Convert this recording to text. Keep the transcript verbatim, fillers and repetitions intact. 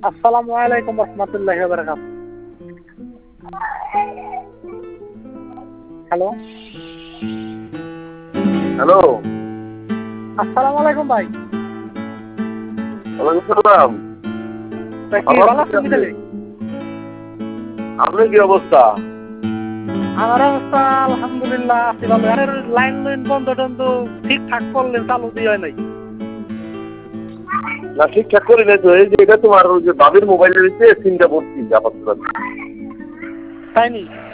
আসসালামু আলাইকুম রহমতুল্লাহি ওয়া বারাকাতুহু। হ্যালো হ্যালো, আসসালামু আলাইকুম ভাই। ওয়ালাইকুম সালাম। তা কি ভালো আছেন কি তাহলে? আপনার কি অবস্থা? আমার অবস্থা আলহামদুলিল্লাহ আছি ভালো। আর লাইন লাইন বন্ধ টন্ধ ঠিকঠাক করলেন চালু দিয়ে হয় নাই। না ঠিকঠাক করি নাই তো, এই যে এটা তোমার ওই যে বাবির মোবাইলের ভিতরে সিমটা ভর্তি আপাতত। তাই নি?